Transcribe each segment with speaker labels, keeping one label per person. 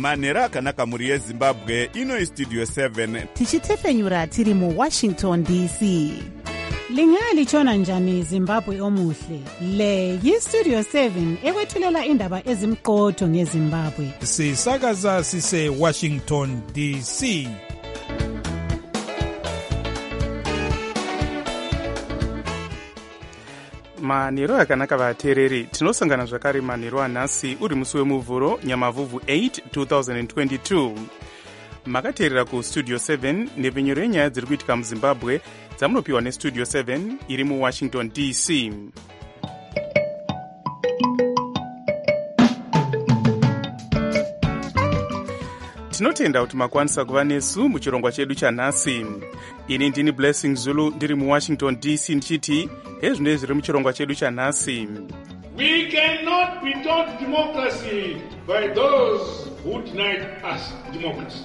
Speaker 1: manhero akanaka mhuri yezimbabwe. Ino istudio 7
Speaker 2: tichitefenyura tiri muWashington DC.
Speaker 3: Lingalitshona njani Zimbabwe omuhle? Le yiStudio 7 ekwethulela indaba ezimqotho ngeZimbabwe.
Speaker 4: Sisakaza sise Washington DC.
Speaker 5: Manhero akanaka vateereri, tinosangana zvakare manhero anhasi uri musi wemuvhuro nyamavhuvhu 8 2022. Makateerera kuStudio 7 nepfenyuro yenyaya dziri kuitika muZimbabwe dzamunopiwa neStudio 7 iri muWashington DC. Tinotenda kuti makwanisa kuva nesu muchirongwa chedu chanhasi. Ini ndini Blessing Zulu ndiri muWashington DC ndichiti hezvino zviri muchirongwa chedu chanhasi.
Speaker 6: We cannot be taught democracy by those who deny us democracy.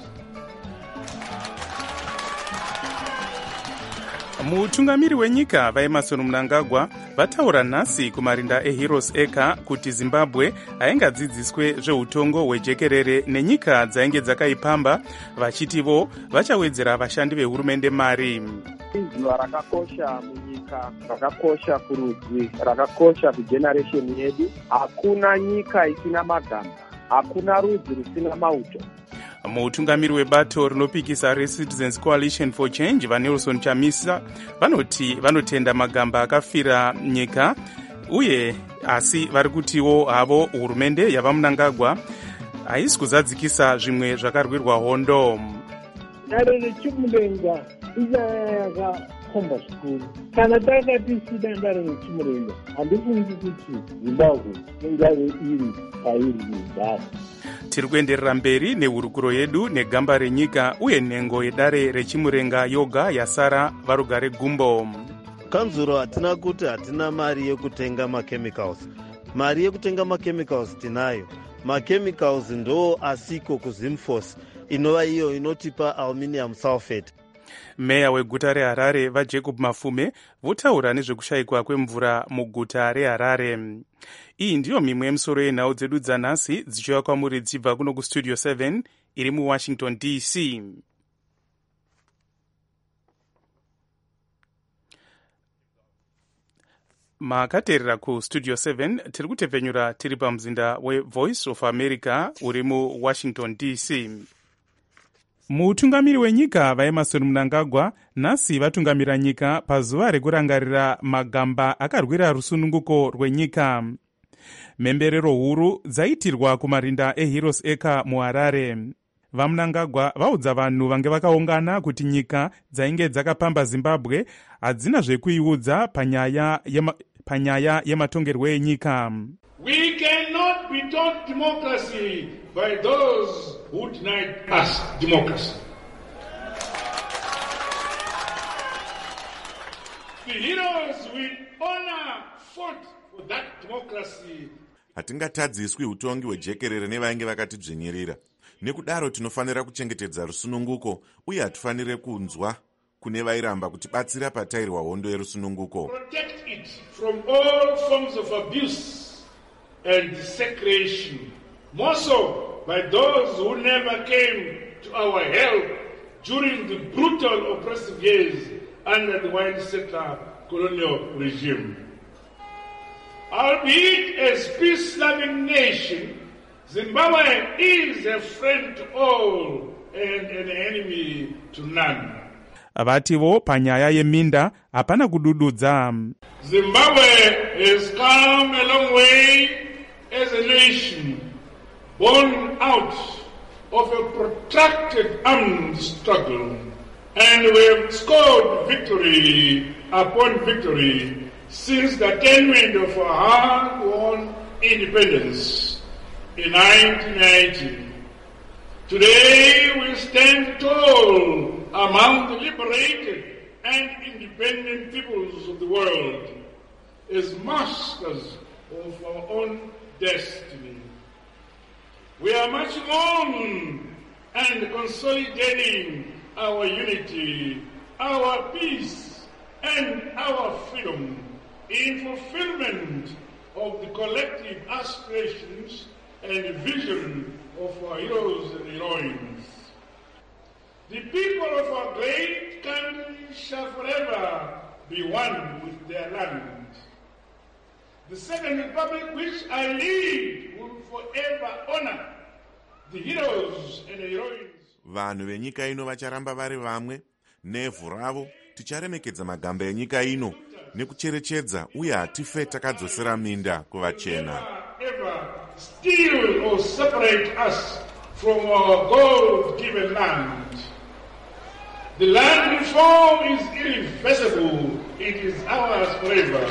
Speaker 5: Mutungamiri wenyika vaEmmerson Mnangagwa vataura nhasi kumarinda eHeroes Acre kuti Zimbabwe aingadzidziswe zveutongo hwejekerere nenyika dzainge dzakaipamba, vachitivo vachawedzera vashandi vehurumende mari.
Speaker 7: Zuva rakakosha munyika, rakakosha kurudzi, rakakosha kugeneration yedu. Hakuna nyika isina magamba, hakuna rudzi rusina mauto.
Speaker 5: Mutungamiri webato rinopikisa reCitizens Coalition for Change vaNelson Chamisa vanoti vanotenda magamba akafira nyika uye asi vari kutiwo havo hurumende yavaMnangagwa haisi kuzadzikisa zvimwe zvakarwirwa hondo.
Speaker 8: Dare rechimurenga inyaya yakakomba zvikuru. Kana takati sida dare rechimurenga, handifungi kuti Zimbabwe ingave iri pairi kugara.
Speaker 5: Tiri kuenderera mberi nehurukuro yedu negamba renyika uye nhengo yedare rechimurenga yoga yasara varugare gumbo.
Speaker 9: Kanzuro hatina kuti hatina mari yekutenga machemicals. Mari yekutenga machemicals tinayo. Machemicals ndo asiko kuZimforce inova iyo inotipa aluminium sulfate.
Speaker 5: Meya weguta reHarare vaJacob Mafume votaura nezvekushayikwa kwemvura muguta reHarare. Iyi ndiyo mimwe yemisoro yenhau dzedu dzanhasi dzichiuya kwamuri dzibva kuno kuStudio 7 iri muWashington DC. Makateerera kuStudio 7 tiri kutepfenyura tiri pamuzinda weVoice of America uri muWashington DC. Mutungamiri wenyika vaEmmerson Mnangagwa nhasi vatungamira nyika pazuva rekurangarira magamba akarwira rusununguko rwenyika. Mhemberero huru dzaitirwa kumarinda eHeroes Acre muHarare. VaMnangagwa vaudza vanhu vange vakaungana kuti nyika dzainge dzakapamba Zimbabwe hadzina zvekuiudza panyaya yematongerwo enyika.
Speaker 6: We cannot be taught democracy by those who deny us democracy. The heroes with honor fought for that democracy.
Speaker 10: Hatingatadziswi utongi hwejekerere nevainge vakatidzvinyirira. Nekudaro tinofanira kuchengetedza rusununguko uye hatifanire kunzwa kune vairamba kutibatsira patairwa hondo yerusununguko.
Speaker 6: Protect it from all forms of abuse and desecration, more so by those who never came to our help during the brutal oppressive years under the white settler colonial regime. Albeit as peace-loving nation, Zimbabwe is a friend to all and an enemy to none.
Speaker 5: Vativo panyaya yeminda hapana kudududza.
Speaker 6: Zimbabwe has come a long way as a nation born out of a protracted armed struggle, and we have scored victory upon victory since the attainment of our hard-won independence in 1990. Today we stand tall among the liberated and independent peoples of the world as masters of our own destiny. We are marching on and consolidating our unity, our peace, and our freedom in fulfillment of the collective aspirations and vision of our heroes and heroines. The people of our great country shall forever be one with their land. The Second Republic which I lead will forever honor the heroes and the heroines.
Speaker 10: Vanhu venyika ino vacharamba vari vamwe, nevhu ravo ticharemekedza magamba enyika ino nekucherechedza uye hatife takadzosera minda kuvachena.
Speaker 6: Ever steal or separate us from our God-given land. The land reform is irreversible. It is ours forever.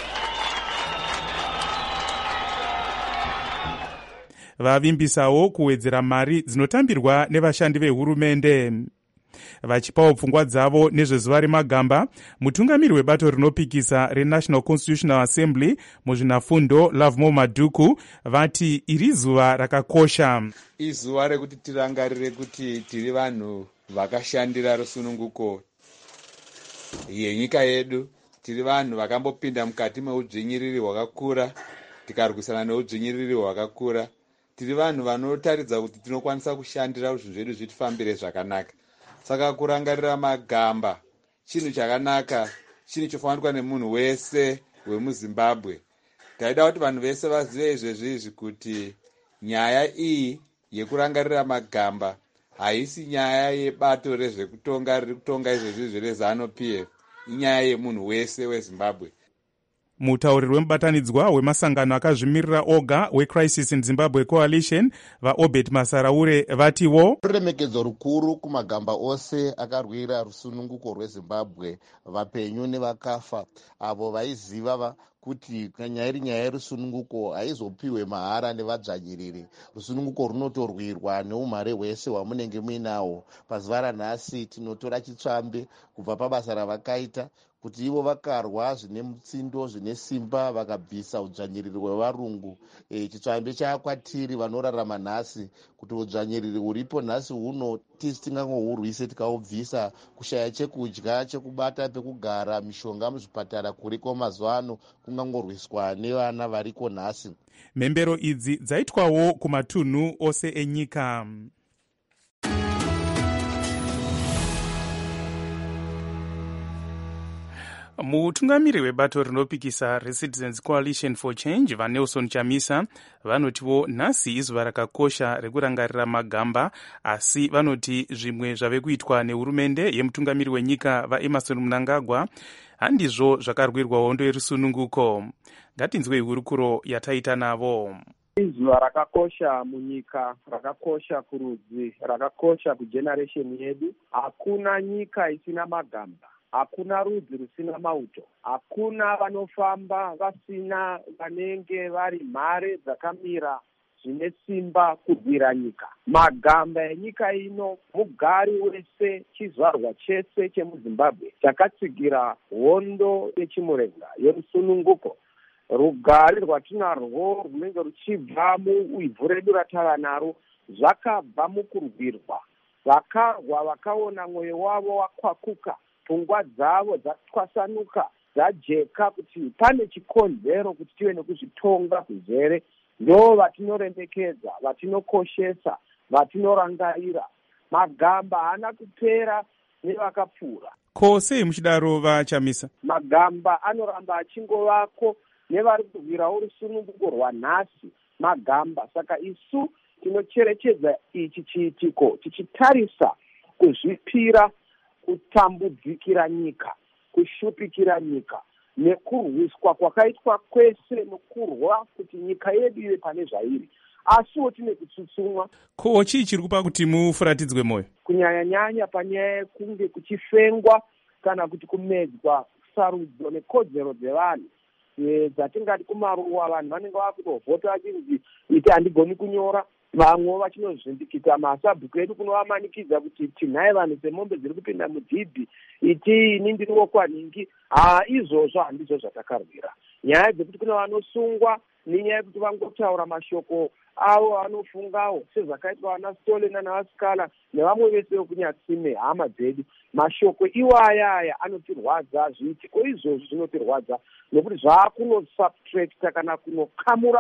Speaker 5: Vavimbisawo kuwedzera mari dzinotambirwa nevashandi vehurumende. Vachipawo pfungwa dzavo nezvezuva remagamba, mutungamiri webato rinopikisa reNational Constitutional Assembly muzvinafundo Lovemore Madhuku vati iri zuva rakakosha.
Speaker 11: Izuva rekuti tirangarire kuti tiri vanhu vakashandira rusununguko yenyika yedu, tiri vanhu vakambopinda mukati meudzvinyiriri hwakakura tikarwisana neudzvinyiriri hwakakura, tiri vanhu vanotaridza kuti tinokwanisa kushandira kuti zvinhu zvedu zvitifambire zvakanaka. Saka kurangarira magamba chinhu chakanaka, chinhu chofanirwa nemunhu wese wemuZimbabwe. Taida kuti vanhu vese vazive izvezvi kuti nyaya iyi yekurangarira magamba haisi nyaya yebato rezvekutonga riri kutonga izvezvi zvereZANU-PF, inyaya yemunhu wese weZimbabwe.
Speaker 5: Mutauriri wemubatanidzwa wemasangano akazvimirira oga weCrisis in Zimbabwe Coalition vaObert Masaraure vatiwo
Speaker 12: ruremekedzo rukuru kumagamba ose akarwira rusununguko rweZimbabwe, vapenyu nevakafa, avo vaiziva kuti nyaya iri nyaya yerusununguko haizopiwe mahara nevadzvanyiriri. Rusununguko runotorwirwa neumhare hwese hwamunenge muinawo. Pazuva ranhasi tinotora chitsvambe kubva pabasa ravakaita kuti ivo vakarwa zvine mutsindo zvine simba vakabvisa udzvanyiriri hwevarungu. Chitsvambe chaakwatiri vanorarama nhasi kuti udzvanyiriri huripo nhasi huno tisi tingangohurwise tikaubvisa. Kushaya chekudya, chekubata, pekugara, mishonga muzvipatara kuriko mazuva ano kungangorwiswa nevana variko nhasi.
Speaker 5: Mhembero idzi dzaitwawo kumatunhu ose enyika. Mutungamiri webato rinopikisa reCitizens Coalition for Change vaNelson Chamisa vanotiwo nhasi izuva rakakosha rekurangarira magamba, asi vanoti zvimwe zvave kuitwa nehurumende yemutungamiri wenyika vaEmmerson Mnangagwa handizvo zvakarwirwa hondo yerusununguko. Ngatinzwei hurukuro yataita navo.
Speaker 7: Izuva rakakosha munyika, rakakosha kurudzi, rakakosha kugeneration yedu. Hakuna nyika isina magamba, hakuna rudzi rusina mauto, hakuna vanofamba vasina vanenge vari mhare dzakamira zvine simba kurwira nyika. Magamba enyika ino, mugari wese, chizvarwa chese chemuZimbabwe chakatsigira hondo yechimurenga yerusununguko. Rugare rwatinarwo runenge ruchibva muivhu redu ratava naro zvakabva mukurwirwa. Vakarwa vakaona mwoyo wavo wakwakuka, pfungwa dzavo dzatwasanuka, dzajeka kuti pane chikonzero kuti tive nekuzvitonga kuzere. Ndo vatinorembekedza, vatinokoshesa, vatinorangarira. Magamba haana kupera nevakapfuura.
Speaker 5: Ko sei muchidaro vaChamisa?
Speaker 7: Magamba anoramba achingovako nevari kurwirawo rusununguko rwanhasi. Magamba saka isu tinocherechedza ichi chiitiko tichitarisa kuzvipira, kutambudzikira nyika, kushupikira nyika, nekurwiswa kwakaitwa kwese nokurwa kuti nyika yedu ive pane zvairi. Asiwo tine kutsutsumwa.
Speaker 5: Ko chii chiri kupa kuti mufuratidzwe moyo?
Speaker 7: Kunyanya-nyanya panyaya yekunge kuchifengwa kana kuti kumedzwa sarudzo nekodzero dzevanhu dzatingati kumaruwa. Vanhu vanenge vakutovhota vachinzi iti handigoni kunyora, vamwe vachinozvindikita masabhuku edu kunovamanikidza kuti tinhai vanhu semombe dziri kupinda mudhibhi, iti ini ndiri wokwanhingi. Izvozvo handizvo zvatakarwira. Nyaya dzekuti kuna vanosungwa nenyaya yekuti vangotaura mashoko avo vanofungawo sezvakaitwa vana Stolena navasikala nevamwe vese vekunyatsime hama dzedu. Mashoko iwaya anotirwadza, zviitiko izvozvo zvinotirwadza nokuti zvaakunosubtracta kana kunokamura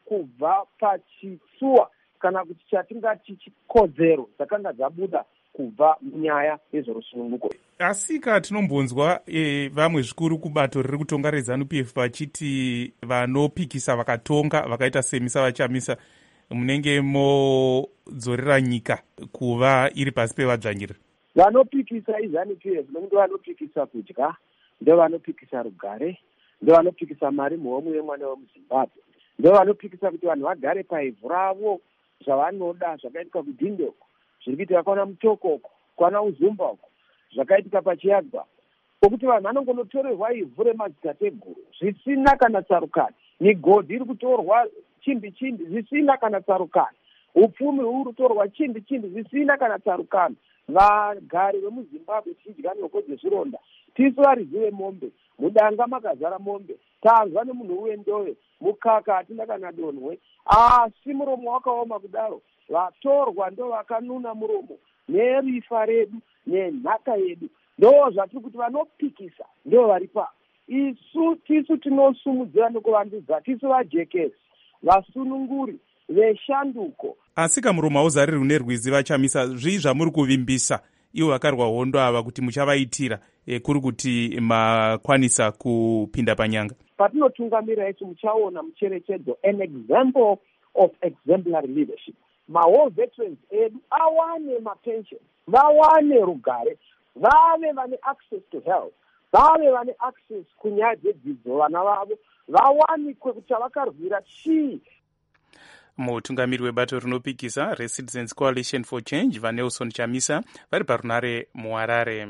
Speaker 7: kubva pachitsuwa kana kuti chatingati chikodzero dzakanga dzabuda kubva munyaya yezverusununguko.
Speaker 5: Asika tinombonzwa vamwe zvikuru kubato riri kutonga reZANU-PF vachiti vanopikisa vakatonga vakaita semisa vachamisa munenge modzorera nyika kuva iri pasi pevadzvanyiriri.
Speaker 7: Vanopikisa iZANU-PF nokuti vanopikisa kudya, ndovanopikisa rugare, ndovanopikisa mari muhomwe yemwana wemuZimbabwe, ndovanopikisa kuti vanhu vagare paivhu ravo zvavanoda zvakaitika kudhindoko, zviri kuitika kwana Mutokoko, kwana Uzumba uko, zvakaitika paChiagwa, pokuti vanhu vanongonotorerwa ivhu remadzitateguru zvisina kana tsarukani, migodhi iri kutorwa chimbi zvisina kana tsarukani, upfumi huri kutorwa chimbi zvisina kana tsarukani. Vagari vemuZimbabwe tichidya nhoko dzezvironda, tisu varidzi vemombe, mudanga makazara mombe, tanzwa nemunhu wendove, mukaka hatina kana donhwe, asi muromo wakaoma kudaro. Vatorwa ndo vakanuna muromo nerifa redu nenhaka yedu, ndo zvatiri kuti vanopikisa ndo vari pa. Tisu tinosumudzira nokuvandudza, tisu vajekesi, vasununguri, veshanduko.
Speaker 5: Asika muromo hauzariri une rwizi vachamisa, zvii zvamuri kuvimbisa ivo vakarwa hondo ava kuti muchavaitira kuri kuti makwanisa kupinda panyanga?
Speaker 7: Patinotungamira isu muchaona mucherechedzo, an example of exemplary leadership. Mawar veterans edu awane mapension, vawane rugare, vave vane access to health, vave vane access kunyaya dzedzidzo, vana vavo vawanikwe kuti vakarwira chii.
Speaker 5: Mutungamiri webato rinopikisa reCitizens Coalition for Change vaNelson Chamisa vari parunare muHarare.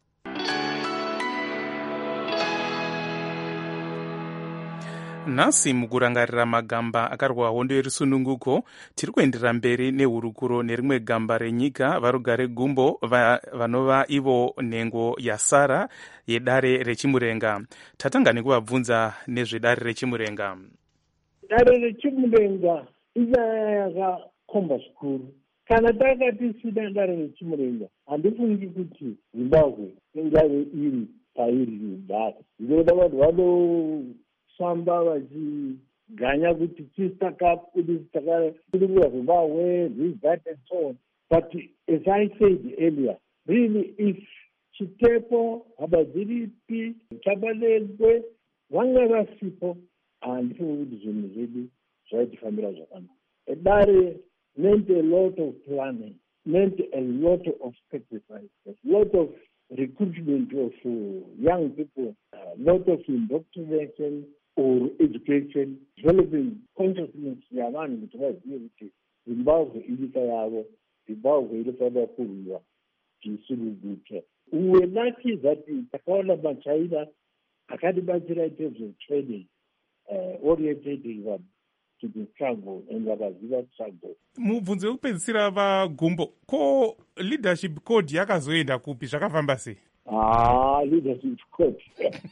Speaker 5: Nhasi mukurangarira magamba akarwa hondo yerusununguko, tiri kuenderera mberi nehurukuro nerimwe gamba renyika varugare gumbo vanova ivo nhengo yasara yedare rechimurenga. Tatanga nekuvabvunza nezvedare rechimurenga.
Speaker 8: Dare rechimurenga inyaya yakakomba zvikuru. Kana takati sida dare rechimurenga, handifungi kuti Zimbabwe ingave iri pairi dare. Ndinoda vanhu vanofamba vachiganya kuti tisakapindura Zimbabwe, this, that and so on. But as I said earlier, really if Chitepo, Habadziripi, Chabalezwe, vanga vasipo, handifungi kuti zvinhu zvedu zvaitifambira zvakanaka. Dare meant a lot of planning, meant a lot of sacrifice, a lot of recruitment of young people, a lot of indoctrination or education, developing consciousness yavanhu kuti vazive kuti Zimbabwe inyika yavo, Zimbabwe inofanira kurwiwa tisununguke. We lucky that takaona maChina akatibatsira in terms of training, orientating them to the struggle and vakaziva struggle.
Speaker 5: Mubvunzo wekupedzisira vagumbo, ko leadership code yakazoenda kupi, zvakafamba sei?
Speaker 8: Leadership code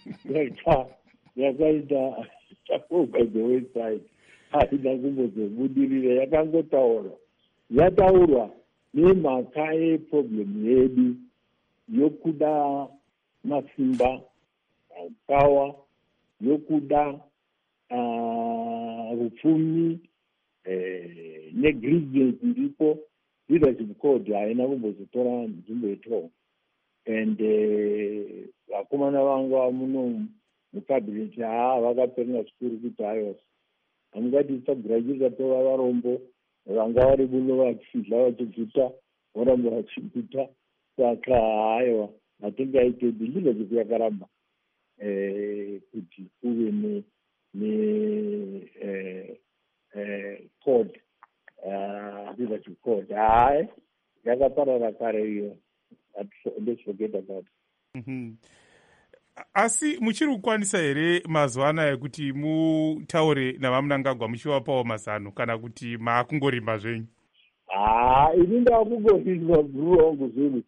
Speaker 8: yakaita by the wayside, haina kumbozobudirira, yakangotaurwa. Yataurwa nemhaka yeproblem yedu yokuda masimba, power, yokuda rupfumi, negligence iripo. Leadership code haina kumbozotora nzvimbo yeto. And vakomana vanga muno mukabineti vakaperera zvikuru kuti hayo hamungati tisagraduata tova varombo vanga vari muno vachidla vachiguta voramba vachiguta. Saka haiwa hatingaitedi leadership yakaramba kuti kuve code, leadership code. Hai yakaparara kare iyo. Let's forget about it.
Speaker 5: Asi muchiri kukwanisa here mazuva anaya kuti mutaure navaMnangagwa muchivapawo mazano kana kuti maakungorimba zvenyu?
Speaker 8: Ini ndakungorimba guru wangu zvinhu.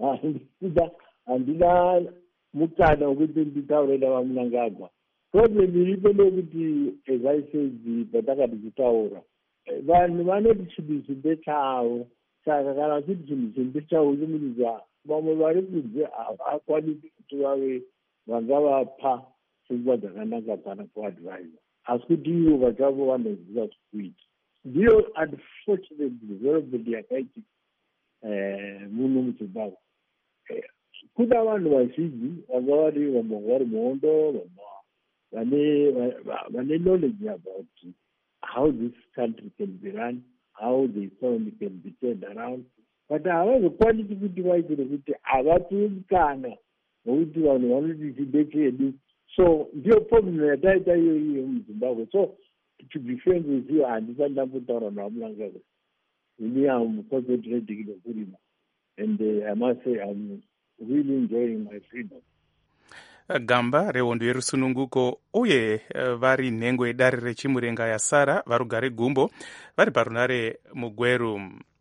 Speaker 8: Handina mukana wekuti nditaure navaMnangagwa. Problem iripo ndekuti as I said patakati kutaura, vanhu vanoti chinhu ndechavo. Saka kana vachiti chinhu ndechavo chimudza vamwe vari kunze havakwanisi kuti vanga vapa pfungwa dzakanaka kana kuadvaisa. asi kuti ivo vachavo vanoziva zvekuita. Ndiyo unfortunate development yakaitika muno muZimbabwe. Kuna vanhu vazhinji vanga vari vamwe vari muhondo, vane knowledge about how this country can be run, how the economy can be turned around, but havazokwanisi kuti vaitire kuti havapiwe mukana nokuti vanhu vanoti chibe chedu. So ndiyo problem yataita iyoiyo muZimbabwe. So to be frank with you, handisati ndambotaura naMulangagwa. Ini am concentrating nokurima, and I must say I'm really enjoying my freedom.
Speaker 5: Gamba rehondo yerusununguko uye vari nhengo yedare rechimurenga yasara varugare gumbo vari parunare mugweru.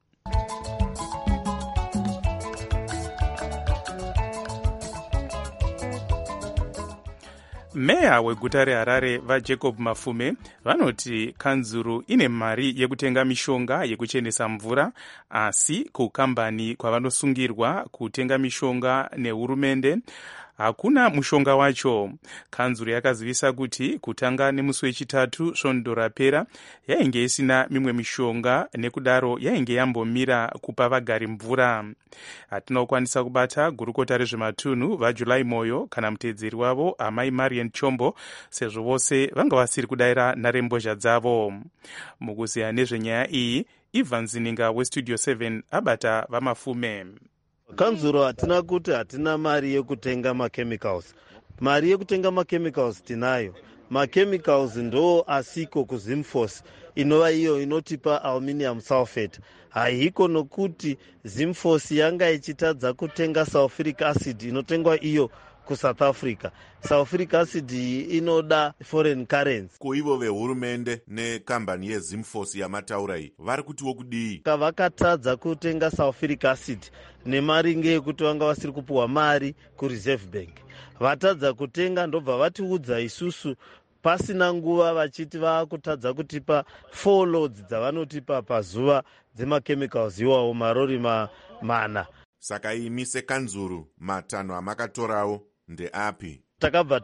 Speaker 5: Meya weguta reHarare vaJacob Mafume vanoti kanzuru ine mari yekutenga mishonga yekuchenesa mvura, asi kukambani kwavanosungirwa kutenga mishonga nehurumende hakuna mushonga wacho. Kanzuru yakazivisa kuti kutanga nemusi wechitatu svondo rapera yainge isina mimwe mishonga, nekudaro yainge yambomira kupa vagari mvura. Hatina kukwanisa kubata gurukota rezvematunhu vaJulai Moyo kana mutedzeri wavo Amai Marian Chombo, sezvo vose vanga vasiri kudayira nharembozha dzavo. Mukuziya nezvenyaya iyi, Ivan Zininga weStudio 7 abata vaMafume.
Speaker 9: Kanzuro hatina kuti hatina mari yekutenga machemicals. Mari yekutenga machemicals tinayo. Machemicals ndo asiko kuZimforce inova iyo inotipa aluminium sulfate. Haiko nokuti Zimforce yanga ichitadza kutenga sulfuric acid inotengwa iyo kuSouth Africa. Sulfuric acid inoda foreign currency.
Speaker 10: Kuivo vehurumende nekambani yeZimforce yamataura iyi vari kutiwo kudii?
Speaker 9: Kavakatadza kutenga sulfuric acid nemari ngeyekuti vanga vasiri kupuwa mari kuReserve Bank. Vatadza kutenga ndobva vatiudza isusu pasina nguva vachiti vaakutadza kutipa 4 loads dzavanotipa pazuva dzemachemicals iwawo marori mana.
Speaker 10: Saka imi sekanzuru matanho amakatorawo ndeapi?
Speaker 9: Takabva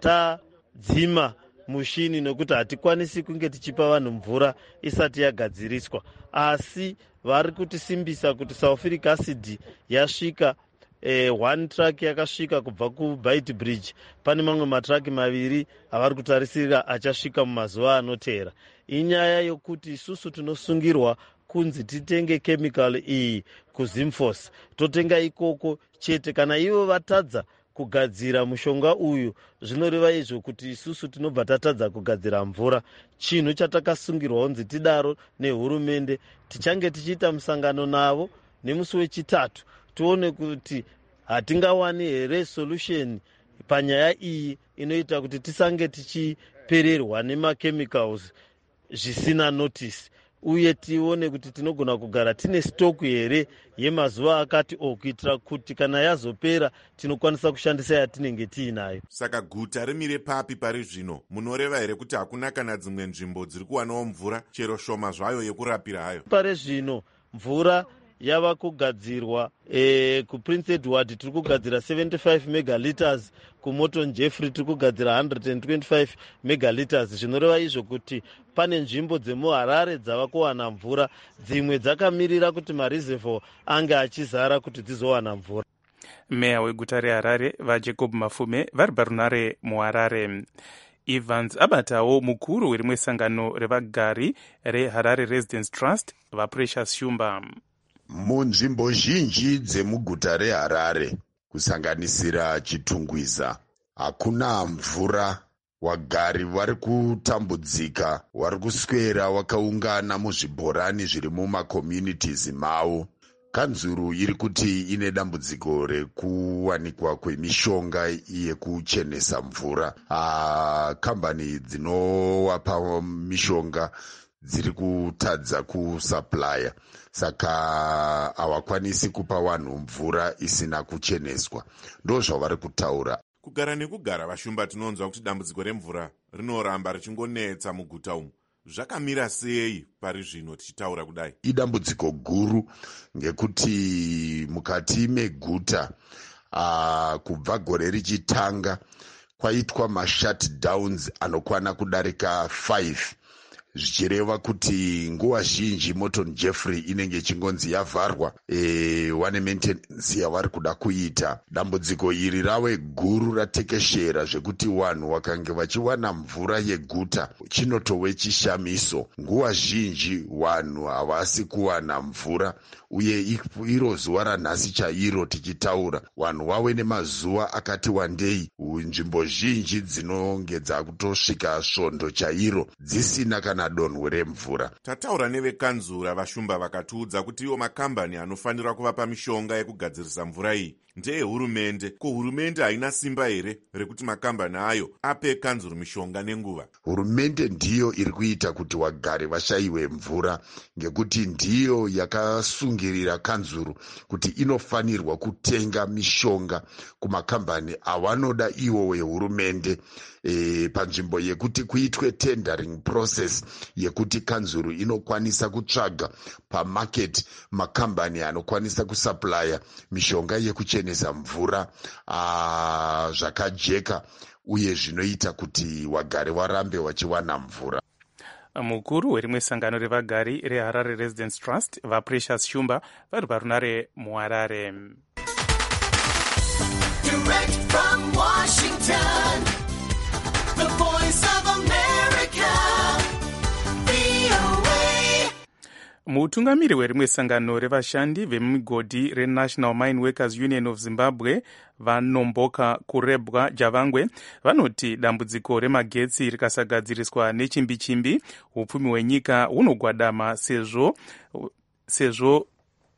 Speaker 9: tadzima mushini nokuti hatikwanisi kunge tichipa vanhu mvura isati yagadziriswa, asi vari kutisimbisa kuti sulfuric acid yasvika. One truck yakasvika kubva kuBait Bridge. Pane mamwe matraki maviri avari kutarisira achasvika mumazuva anoteera. Inyaya yokuti isusu tinosungirwa kunzi titenge chemical iyi kuZimforce, totenga ikoko chete. Kana ivo vatadza kugadzira mushonga uyu, zvinoreva izvo kuti isusu tinobva tatadza kugadzira mvura. Chinhu chatakasungirwa kunzi tidaro nehurumende. Tichange tichiita musangano navo nemusi wechitatu tuone kuti hatingawani here solution panyaya iyi inoita kuti tisange tichipererwa nemachemicals zvisina notice, uye tione kuti tinogona kugara tine stock here yemazuva akati kuitira kuti kana yazopera tinokwanisa kushandisa yatinenge tiinayo.
Speaker 10: Saka guta rimire papi pari zvino? Munoreva here kuti hakuna kana dzimwe nzvimbo dziri kuwanawo mvura chero shoma zvayo yekurapira hayo?
Speaker 9: Pari zvino mvura yava kugadzirwa kuPrince Edward tiri kugadzira 75 megaliters, kuMorton Jeffrey tiri kugadzira 125 megaliters. Zvinoreva izvo kuti pane nzvimbo dzemuHarare dzava kuwana mvura, dzimwe dzakamirira kuti mareservoir ange achizara kuti dzizowana mvura.
Speaker 5: Meya weguta reHarare vaJacob Mafume vari parunare muHarare. Evans abatawo mukuru werimwe sangano revagari reHarare Residence Trust vaPrecious Shumba.
Speaker 13: Munzvimbo zhinji dzemuguta reHarare kusanganisira Chitungwiza hakuna mvura. Wagari vari kutambudzika, vari kuswera wakaungana muzvibhorani zviri mumakommunities mavo. Kanzuru iri kuti ine dambudziko rekuwanikwa kwemishonga yekuchenesa mvura. Kambani dzinowapa mishonga dziri kutadza kusuplya, saka havakwanisi kupa vanhu mvura isina kucheneswa. Ndo zvavari kutaura.
Speaker 10: Kugara nekugara vashumba tinonzwa kuti dambudziko remvura rinoramba richingonetsa muguta umu. Zvakamira sei pari zvino tichitaura kudai?
Speaker 13: Idambudziko guru ngekuti mukati meguta kubva gore richitanga kwaitwa mashutdowns anokwana kudarika 5, zvichireva kuti nguva zhinji Morton Jeffrey inenge ichingonzi yavharwa wane maintenance yavari kuda kuita. Dambudziko iri rave guru ratekeshera zvekuti vanhu vakange vachiwana mvura yeguta chinotove chishamiso. Nguva zhinji vanhu havasi kuwana mvura, uye iro zuva ranhasi chairo tichitaura vanhu vave nemazuva akati wandei, nzvimbo zhinji dzinonge dzakutosvika svondo chairo dzisina kana donhwe remvura.
Speaker 10: Tataura nevekanzura vashumba vakatiudza kuti iwo makambani anofanira kuvapa mishonga yekugadzirisa mvura iyi ndeyehurumende. Ko, hurumende haina simba here rekuti makambani ayo ape kanzuru mishonga nenguva?
Speaker 13: Hurumende ndiyo iri kuita kuti wagare vashayiwe mvura, ngekuti ndiyo yakasungirira kanzuru kuti inofanirwa kutenga mishonga kumakambani avanoda iwo wehurumende, panzvimbo yekuti kuitwe tendering process yekuti kanzuru inokwanisa kutsvaga pamarket makambani anokwanisa kusuplya mishonga yekuchenesa mvura zvakajeka, uye zvinoita kuti wagare warambe wachiwana mvura.
Speaker 5: Mukuru werimwe sangano revagari reHarare Residence Trust vaPrecious Shumba vari parunare muHarare.
Speaker 14: Direct from Washington, the Voice of America, VOA.
Speaker 5: Mutungamiri werimwe sangano revashandi vemigodhi reNational Mine Workers Union of Zimbabwe vanomboka kurebwa Javangwe vanoti dambudziko remagetsi rikasagadziriswa nechimbi-chimbi upfumi hwenyika hunogwadama sezvo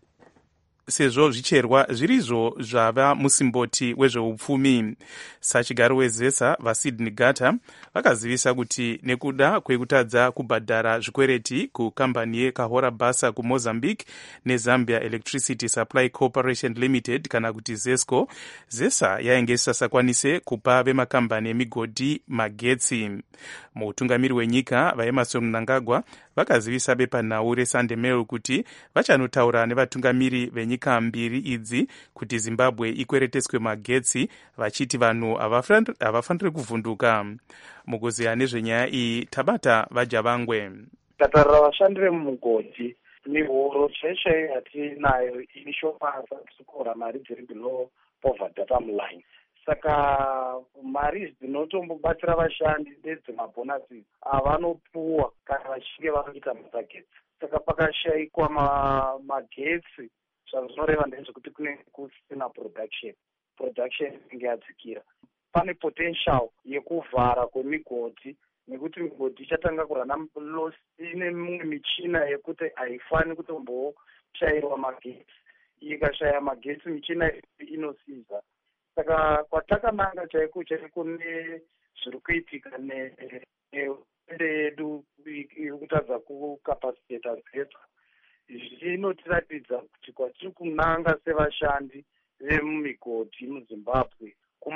Speaker 5: zvicherwa zvirizvo zvava musimboti wezveupfumi. Sachigaro wezesa vaSydney Gata vakazivisa kuti nekuda kwekutadza kubhadhara zvikwereti kukambani yeKahora Basa kuMozambique neZambia Electricity Supply Corporation Limited kana kuti ZESCO, zesa yainge isisakwanise kupa vemakambani emigodhi magetsi. Mutungamiri wenyika vaEmmerson Mnangagwa vakazivisa bepanhau reSunday Mail kuti vachanotaura nevatungamiri venyika mbiri idzi kuti Zimbabwe ikwereteswe magetsi, vachiti vanhu havafaniri kuvhunduka. Mukuziya nezvenyaya iyi tabata vaJavangwe.
Speaker 7: Tatarira vashandi vemugodhi mihoro chaiyo yatinayo inishopasa kusukura mari dziri below poverty datum line. Saka mari dzinotombobatsira vashandi ndedzemabhonasi avanopuwa kana vachinge vanoita magetsi. Saka pakashayikwa magetsi zvazvinoreva ndezvekuti kunenge kusina production inenge yadzikira. Pane potential yekuvhara kwemigodhi nekuti migodhi ichatanga kurana loss ine mimwe michina yekuti haifani kutomboshayirwa magetsi. Ikashaya magetsi michina inosiza. Saka kwatakananga chaiko nezviri kuitika nehurumende yedu iri kutadza kukapasiteta zeta, zvinotiratidza kuti kwatiri kunanga sevashandi vemumigodhi muZimbabwe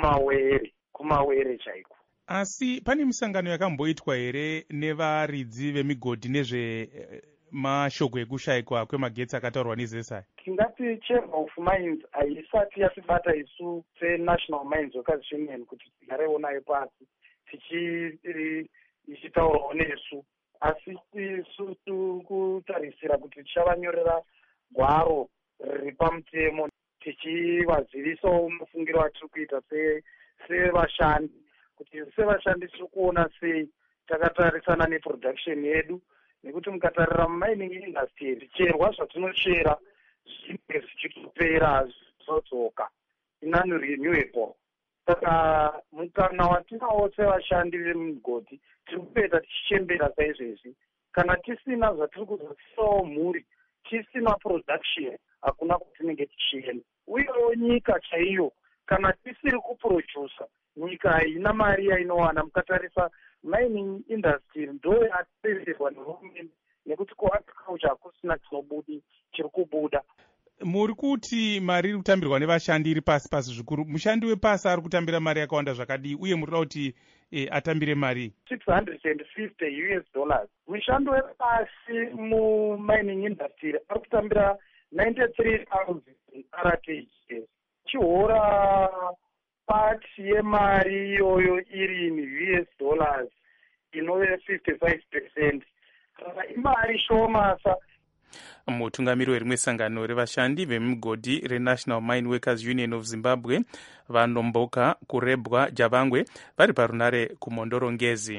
Speaker 7: kumawere chaiko.
Speaker 5: Asi pane misangano yakamboitwa here nevaridzi vemigodhi nezvemashoko ekushayikwa kwemagetsi akataurwa nezesa? Tingati
Speaker 7: Chamber of Mines haisati yatibata isu seNational Mines Workers Union kuti tigarewo nayo pasi ichitaurawo nesu, asi isu kutarisira kuti tichavanyorera gwaro riri pamutemo tichivazivisawo mufungiro watiri kuita sevashandi, kuti sevashandi tiri kuona sei takatarisana neproduction yedu, nekuti mukatarira mumining industry zvicherwa zvatinochera zvinenge zvichitopera zvozodzoka non-renewable. Saka mukana watinawo sevashandi vemugodhi tiri kupedza tichichembera saizvezvi, kana tisina zvatiri kuzosisawo mhuri, tisina production hakuna kwatinenge tichienda. Uyewo nyika chaiyo kana tisiri kuprodusa, nyika haina mari yainowana. Mukatarisa mining industry ndo yateverwa nehurumende nekuti kuagriculture hakusina chinobudi chiri kubuda.
Speaker 5: Muri kuti mari iri kutambirwa nevashandi iri pasi zvikuru. Mushandi wepasi ari kutambira mari yakawanda zvakadii, uye muri kuda kuti atambire mari $650. Mushandi wepasi mumining industry ari kutambira 93,000 RTGS. Chihora
Speaker 15: part yemari iyoyo iri in US dollars inove 55%. Imari shomasa.
Speaker 5: Mutungamiri werimwe sangano revashandi vemigodhi reNational Mine Workers Union of Zimbabwe vanomboka kurebwa Javangwe vari parunare kumondorongezi.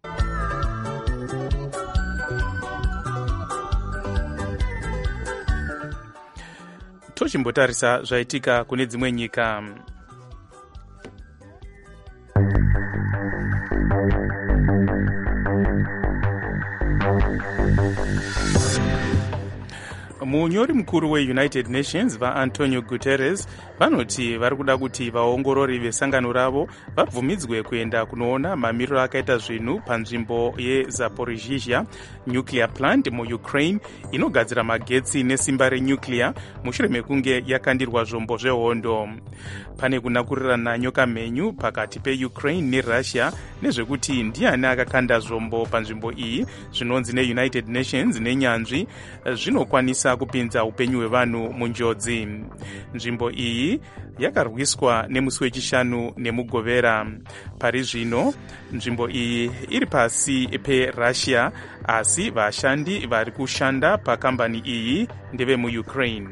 Speaker 5: Tochimbotarisa zvaitika kune dzimwe nyika. Munyori mukuru weUnited Nations vaAntonio Guterres vanoti vari kuda kuti vaongorori vesangano ravo vabvumidzwe kuenda kunoona mamiriro akaita zvinhu panzvimbo yeZaporizhzhia nuclear plant muUkraine inogadzira magetsi nesimba renuclear mushure mekunge yakandirwa zvombo zvehondo. Pane kunakurirana nyoka mhenyu pakati peUkraine neRussia nezvekuti ndiani akakanda zvombo panzvimbo iyi zvinonzi neUnited Nations nenyanzvi zvinokwanisa kupinza upenyu hwevanhu munjodzi. Nzvimbo iyi yakarwiswa nemusi wechishanu nemugovera. Pari zvino nzvimbo iyi iri pasi peRussia asi vashandi vari kushanda pakambani iyi ndeve muUkraine.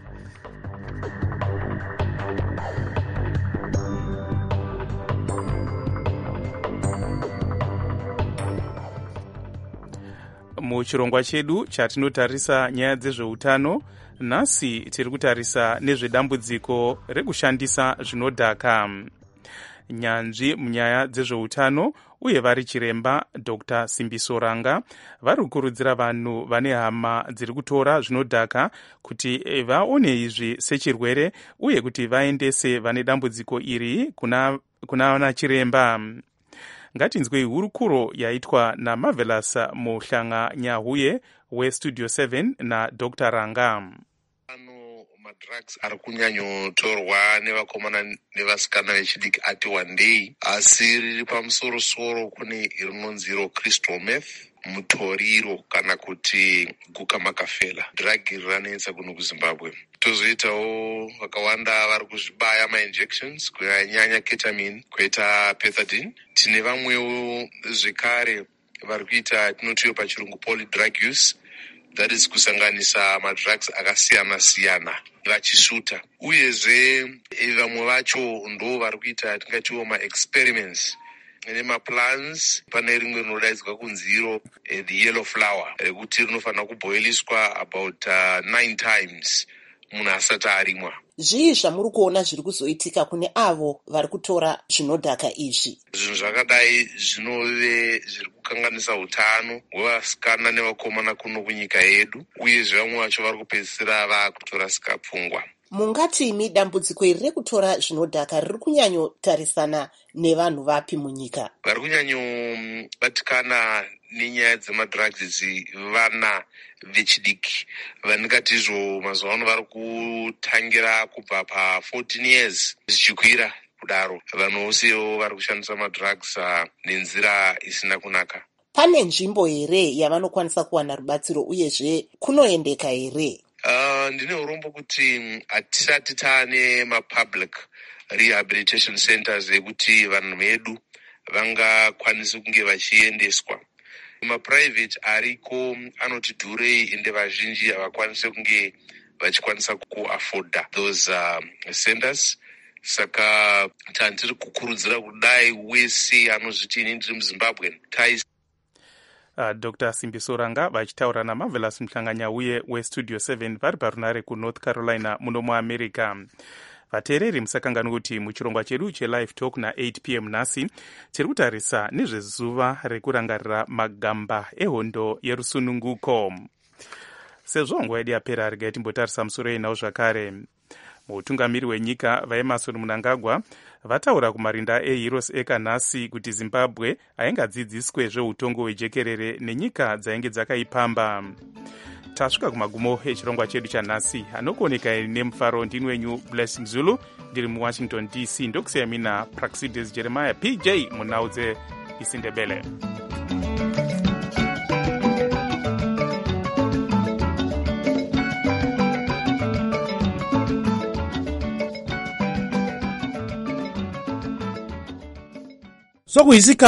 Speaker 5: Muchirongwa chedu chatinotarisa nyaya dzezveutano, nhasi tiri kutarisa nezvedambudziko rekushandisa zvinodhaka. Nyanzvi munyaya dzezveutano uye vari chiremba Dr. Simbiso Ranga vari kukurudzira vanhu vane hama dziri kutora zvinodhaka kuti vaone izvi sechirwere uye kuti vaendese vane dambudziko iri kuna vana chiremba. Ngatinzwei hurukuro yaitwa naMarvelous Muhlanga Nyahuye weStudio 7 na Dr. Ranga.
Speaker 16: Madrugs ari kunyanyotorwa nevakomana nevasikana vechidiki ati one day, asi riri pamusoro-soro kune rinonzi crystal meth, mutoriro kana kuti gukamakafela. Drug iri ranetsa kuno kuZimbabwe. Tozoitawo vakawanda vari kuzvibaya mainjections kunyanya ketamine, kwoita pethidine. Tine vamwewo zvekare vari kuita tinotiwo pachirungu polydrug use, that is kusanganisa madrugs akasiyana-siyana vachisvuta. Uyezve vamwe vacho ndo vari kuita tingatiwo ma-experiments nemaplans. Pane rimwe rinodaidzwa kunzi the yellow flower, rekuti rinofanira kuboiliswa about 9 times munhu asati arimwa.
Speaker 17: Zvii zvamuri kuona zviri kuzoitika kune avo vari kutora zvinodhaka izvi?
Speaker 16: Zvinhu zvakadai zvinove zviri kukanganisa utano hwevasikana nevakomana kuno kunyika yedu, uyezve vamwe vacho vari kupedzisira vakutorasika pfungwa.
Speaker 17: Mungati imi dambudziko iri rekutora zvinodhaka riri kunyanyotarisana nevanhu vapi munyika?
Speaker 16: Vari kunyanyobatikana nenyaya dzemadrugs idzi vana vechidiki vandingatizvo mazuva ano vari kutangira kubva pa14 years zvichikwira kudaro. Vanhu vosewo vari kushandisa madrugs nenzira isina kunaka.
Speaker 17: Pane nzvimbo here yavanokwanisa kuwana rubatsiro uyezve kunoendeka here?
Speaker 16: Ndine urombo kuti hatisati taane mapublic rehabilitation centers ekuti vanhu vedu vangakwanisi kunge vachiendeswa. Maprivate ariko anoti dhurei ende vazhinji havakwanisi kunge vachikwanisa kuafoda those centers. Saka tandiri kukurudzira kudai wese anozviti ini ndiri muZimbabwe
Speaker 5: Dr. Simbiso Ranga vachitaura naMarvelous Muhlanga Nyahuye weStudio 7 vari parunare kuNorth Carolina muno muAmerica. Vateereri musakanganwa kuti muchirongwa chedu cheLive Talk na8 p.m. nhasi tiri kutarisa nezvezuva rekurangarira magamba ehondo yerusununguko. Sezvo nguva yedu yapera regai timbotarisa musoro yenhau zvakare. Mutungamiri wenyika vaEmmerson Mnangagwa vataura kumarinda eHeroes Acre nhasi kuti Zimbabwe aingadzidziswe zveutongo hwejekerere nenyika dzainge dzakaipamba. Tasvika kumagumo echirongwa chedu chanhasi. Anokuoneka nemufaro ndini wenyu Blessing Zulu ndiri muWashington DC. Ndokusiya mina Praxides Jeremiah PJ munhau dzeIsindebele.
Speaker 18: sokuyisikhathi